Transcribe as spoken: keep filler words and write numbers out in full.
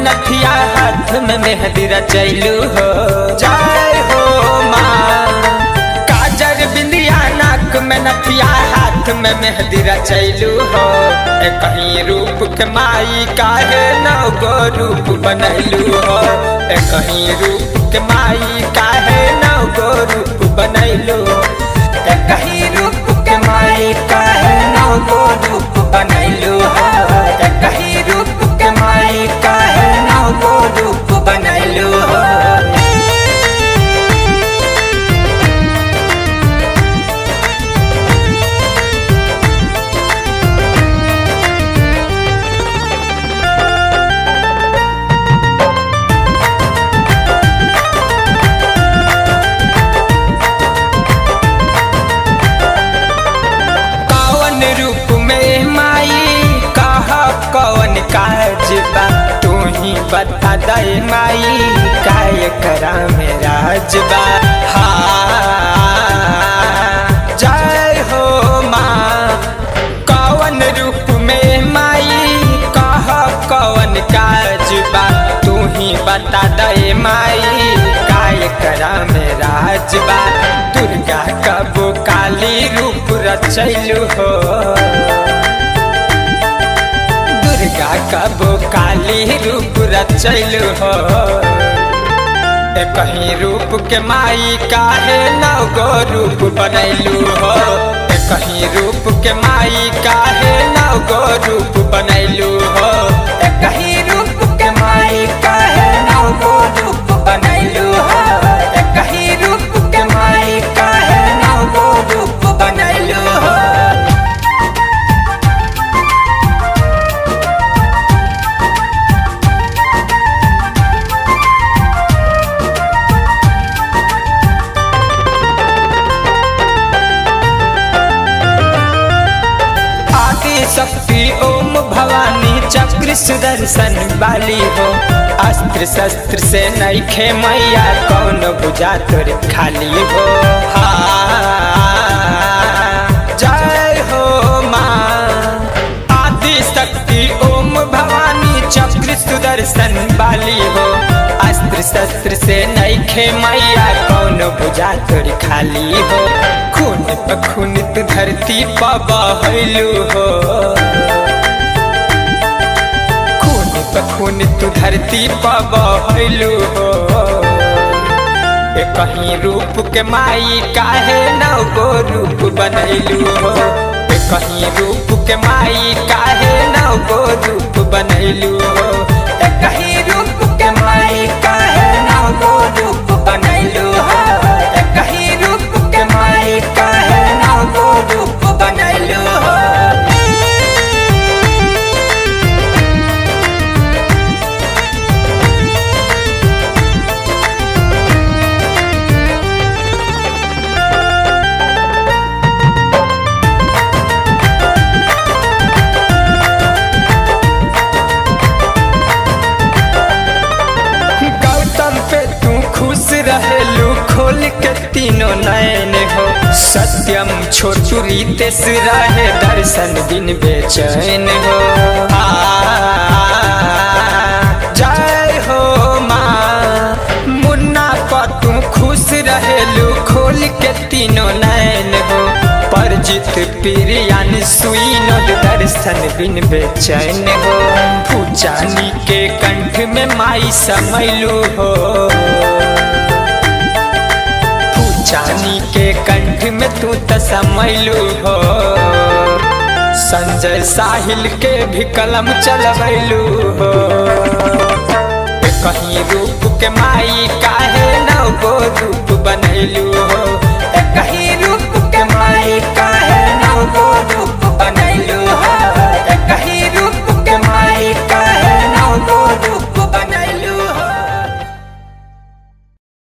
नथिया हाथ में मेहंदी रचैलू हो। जय हो माँ। काजर बिंदिया नाक में नथिया हाथ में मेहंदी रचैलू हो। ए कहीं रूप के माई काहे नौ गो रूप बनैलू हो। ए कहीं रूप के माई काहे नौ गो रूप बनैलू। ए कहीं रूप के माई काहे नौ गो रूप बनैलू हो। ए कहीं रूप के माई काहे नौ गो रूप बनैलू हो। कौन काज बा तू ही बता दे माई काय करा मेरा राजबा। हाँ जय हो माँ। कौन रूप में माई कह कौन काज बा तू ही बता दे माई काय करा मेरा राजबा। दुर्गा कबो काली रूप रचैलू हो। दुर्गा कबो काली रूप रचैलू हो। ए कहीं रूप के माई काहे नौ गो रूप बनैलू हो। ए कहीं रूप के माई काहे नौ गो रूप बनैलू हो। ए कहीं रूप के माई काहे नौ गो रूप बनैलू हो। ए कहीं रूप के माई काहे नौ गो रूप बनैलू हो। शक्ति ओम भवानी चक्र सुदर्शन वाली हो। अस्त्र शस्त्र से नइखे मैया कौन भुजा तोर खाली हो। हाँ जय हो माँ। आदि शक्ति ओम भवानी चक्र सुदर्शन वाली हो। अस्त्र शस्त्र से नइखे मैया कौन भुजा तोर खाली हो। खून पे खून तू धरती पर बहैलू हो। खून पे खून तू धरती पर बहैलू हो। ए कहीं रूप के माई काहे नौ गो रूप बनैलू हो। ए कहीं रूप के माई काहे नौ गो रूप बनैलू हो। ए कहीं रूप के माई काहे नौ गो रूप बनैलू हो। ए कहीं रूप के माई काहे नौ गो रूप बनैलू हो। रहेलू खोल के तीनों नयन हो। सत्यम छोटू रितेश रहे दर्शन बिन बेचैन हो। जय हो माँ। मुन्ना पतू खुश रहेलू खोल के तीनों नयन हो। परजित प्रियान सुईनो दर्शन बिन बेचैन हो। पूजानी के कंठ में माई समैलू हो। चानी के कंठ में तू त समैलू हो। संजय साहिल के भी कलम चलवैलू हो।